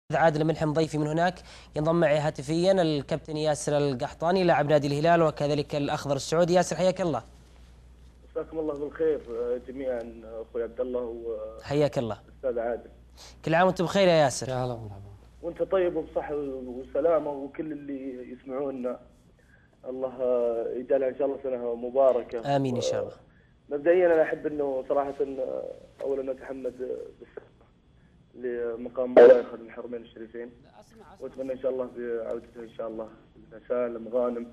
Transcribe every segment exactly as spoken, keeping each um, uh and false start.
عادل ملحم ضيفي من هناك. ينضم معي هاتفيا الكابتن ياسر القحطاني لاعب نادي الهلال وكذلك الأخضر السعودي. ياسر حياك الله. مساكم الله بالخير جميعا اخوي عبد الله حياك الله واستاذ عادل. كل عام وانت بخير يا ياسر. يا هلا ومرحبا. وانت طيب وبصحه وسلامه وكل اللي يسمعونا الله يجعلها ان شاء الله سنه مباركه. امين ان شاء الله. مبدئيا انا احب انه صراحه اولا اتحمد بالسلامه لمقام مولاي خادم الحرمين الشريفين، واتمنى ان شاء الله بعودته ان شاء الله سالم غانم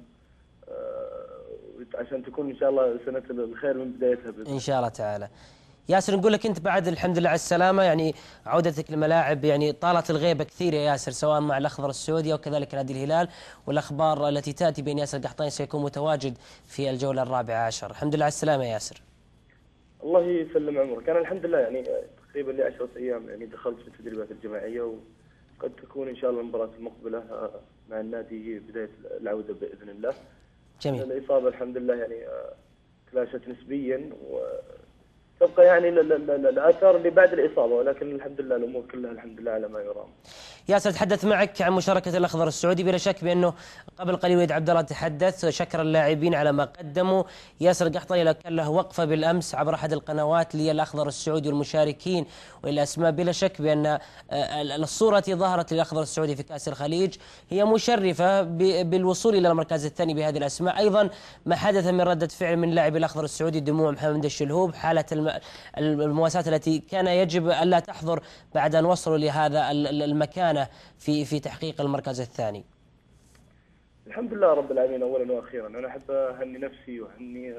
عشان تكون ان شاء الله سنه الخير من بدايتها بإذن ان شاء الله تعالى. ياسر نقول لك انت بعد الحمد لله على السلامه، يعني عودتك للملاعب يعني طالت الغيبه كثير يا ياسر، سواء مع الاخضر السعودي وكذلك نادي الهلال، والاخبار التي تاتي بان ياسر القحطاني سيكون متواجد في الجوله الرابعه عشر. الحمد لله على السلامه يا ياسر. الله يسلم عمرك. انا الحمد لله يعني تقريبا لي عشرة ايام يعني دخلت في التدريبات الجماعيه، وقد تكون ان شاء الله المباراه المقبله مع النادي هي بدايه العوده باذن الله. جميل. الاصابه الحمد لله يعني تلاشت نسبيا، وتبقى يعني الاثار اللي بعد الاصابه، ولكن الحمد لله الامور كلها الحمد لله على ما يرام. ياسر تحدث معك عن مشاركة الأخضر السعودي، بلا شك بأنه قبل قليل وليد عبد الله تحدث شكر اللاعبين على ما قدموا. ياسر القحطاني كان له وقفة بالأمس عبر أحد القنوات للأخضر السعودي والمشاركين والأسماء، بلا شك بأن الصورة التي ظهرت للأخضر السعودي في كأس الخليج هي مشرفة بالوصول إلى المركز الثاني بهذه الأسماء. أيضا ما حدث من ردة فعل من لاعب الأخضر السعودي دموع محمد الشلهوب، حالة المواساة التي كان يجب ألا تحضر بعد أن وصلوا لهذا المكان في في تحقيق المركز الثاني. الحمد لله رب العالمين اولا واخيرا. انا احب اهني نفسي واهني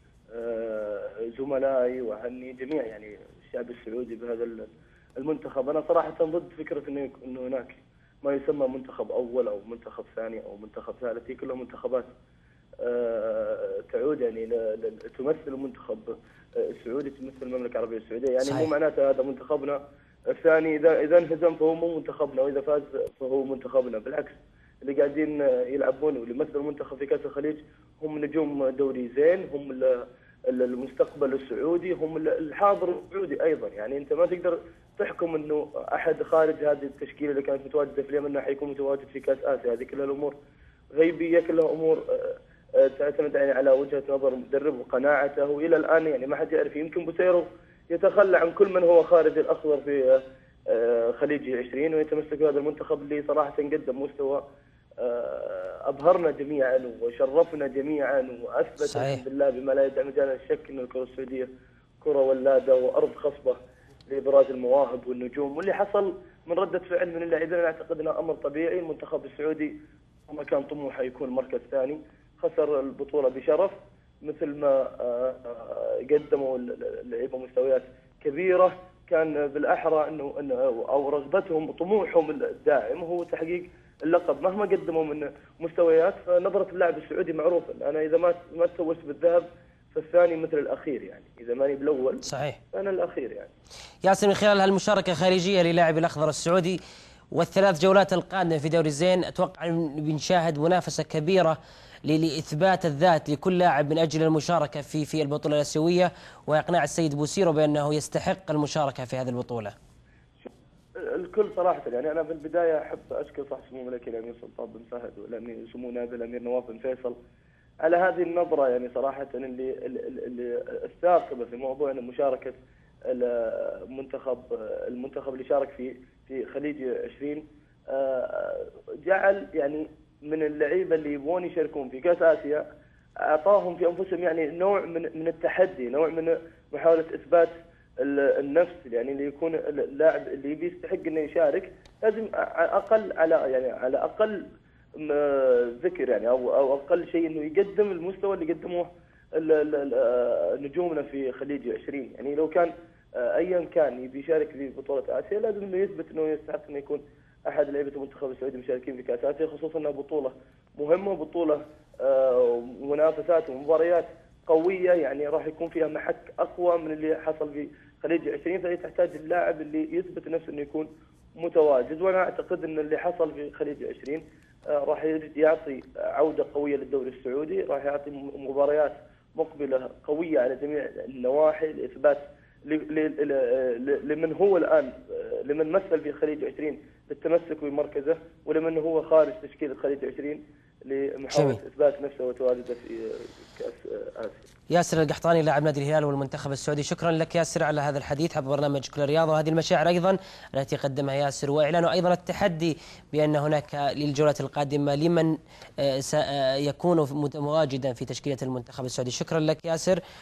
زملائي واهني جميع يعني الشعب السعودي بهذا المنتخب. انا صراحه ضد فكره انه انه هناك ما يسمى منتخب اول او منتخب ثاني او منتخب ثالث، هي كلها منتخبات تعود يعني تمثل المنتخب السعودي، تمثل المملكه العربيه السعوديه، يعني صحيح. مو معناته هذا منتخبنا الثاني اذا اذا انهزم فهو مو منتخبنا، واذا فاز فهو منتخبنا. بالعكس، اللي قاعدين يلعبون واللي يمثلوا المنتخب في كاس الخليج هم نجوم دوري زين، هم المستقبل السعودي، هم الحاضر السعودي ايضا. يعني انت ما تقدر تحكم انه احد خارج هذه التشكيله اللي كانت متواجده في اليمن حيكون متواجد في كاس اسيا. هذه كلها الامور غيبيه، كلها امور تعتمد يعني على وجهه نظر المدرب وقناعته، والى الان يعني ما حد يعرف. يمكن بوسيرو يتخلى عن كل من هو خارج الاخضر في خليج عشرين ويتمسك بهذا المنتخب اللي صراحه قدم مستوى ابهرنا جميعا وشرفنا جميعا واثبت الحمد لله بما لا يدع مجال الشك ان الكره السعوديه كره ولاده وارض خصبه لابراز المواهب والنجوم. واللي حصل من رده فعل من اللاعبين انا اعتقد انه امر طبيعي. المنتخب السعودي ما كان طموحه يكون مركز ثاني، خسر البطوله بشرف مثل ما قدموا اللعيبه مستويات كبيره. كان بالاحرى انه او رغبتهم وطموحهم الدائم هو تحقيق اللقب مهما قدموا من مستويات. فنظره اللاعب السعودي معروفه، انا اذا ما ما تسوست بالذهب فالثاني مثل الاخير، يعني اذا ماني بالاول صحيح فانا الاخير. يعني ياسر من خلال هالمشاركه الخارجيه للاعب الاخضر السعودي والثلاث جولات القادمه في دوري الزين، اتوقع ان بنشاهد منافسه كبيره لإثبات الذات لكل لاعب من أجل المشاركة في في البطولة الآسيوية وإقناع السيد بوسيرو بأنه يستحق المشاركة في هذه البطولة. الكل صراحة يعني أنا في البداية أحب أشكر صاحب سمو الملكي الأمير سلطان بن فهد والأمير سمو نائب الأمير نواف بن فيصل على هذه النظرة، يعني صراحة اللي, اللي الثاقبة في موضوع أن مشاركة المنتخب المنتخب اللي شارك في في خليج عشرين جعل يعني من اللعيبه اللي يبغون يشاركون في كاس اسيا اعطاهم في انفسهم يعني نوع من من التحدي، نوع من محاوله اثبات النفس. يعني اللي يكون اللاعب اللي يبي يستحق انه يشارك لازم اقل على يعني على اقل ذكر يعني او او اقل شيء انه يقدم المستوى اللي قدموه نجومنا في خليج عشرين. يعني لو كان ايا كان يبي يشارك في بطوله اسيا لازم انه يثبت انه يستحق انه يكون احد لعيبه المنتخب السعودي مشاركين في كاس اسيا، خصوصا انها بطوله مهمه، بطوله منافسات ومباريات قويه، يعني راح يكون فيها محك اقوى من اللي حصل في خليج عشرين، فهي تحتاج اللاعب اللي يثبت نفسه انه يكون متواجد. وانا اعتقد ان اللي حصل في خليج عشرين راح يعطي عوده قويه للدوري السعودي، راح يعطي مباريات مقبله قويه على جميع النواحي لاثبات لمن هو الان لمن مثل في خليج عشرين بالتمسك بمركزه، ولمن هو خارج تشكيلة خليج عشرين لمحاولة إثبات نفسه وتواجده في كأس آسيا. ياسر القحطاني لاعب نادي الهلال والمنتخب السعودي، شكرا لك ياسر على هذا الحديث حول برنامج كل الرياضة، وهذه المشاعر أيضا التي قدمها ياسر، وإعلان أيضا التحدي بأن هناك للجولة القادمة لمن سيكون متواجدا في تشكيلة المنتخب السعودي. شكرا لك ياسر.